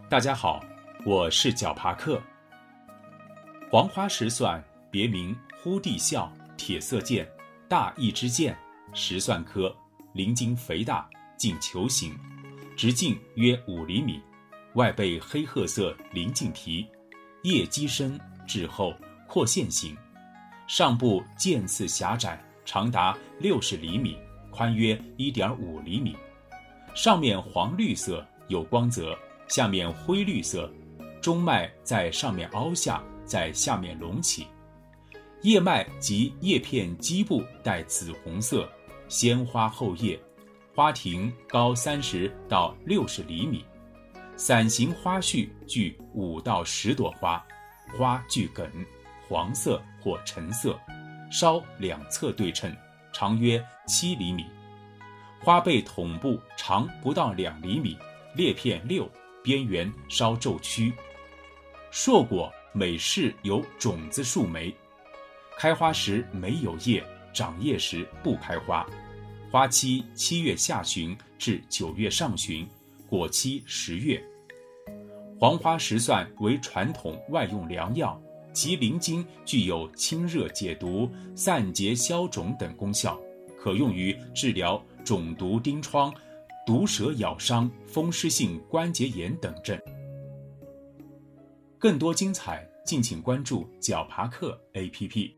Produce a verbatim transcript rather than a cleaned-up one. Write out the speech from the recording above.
大家好，我是绞爬客。黄花石蒜别名忽地笑、铁色剑、大翼之剑，石蒜科，鳞茎肥大，近球形，直径约五厘米，外背黑褐色鳞茎皮，叶基深质厚，阔线形，上部渐次狭窄，长达六十厘米，宽约一点五厘米，上面黄绿色有光泽，下面灰绿色，中脉在上面凹下，在下面隆起，叶脉及叶片基部带紫红色，先花后叶，花庭高三十到六十厘米，伞形花序具五到十朵花，花具梗，黄色或橙色，稍两侧对称，长约七厘米，花背筒部长不到两厘米，裂片六，边缘稍皱曲，硕果每室有种子数枚，开花时没有叶，长叶时不开花，花期七月下旬至九月上旬，果期十月。黄花石蒜为传统外用良药，其鳞茎具有清热解毒、散结消肿等功效，可用于治疗肿毒疔疮、毒蛇咬伤、风湿性关节炎等症。更多精彩，敬请关注绞爬客 A P P。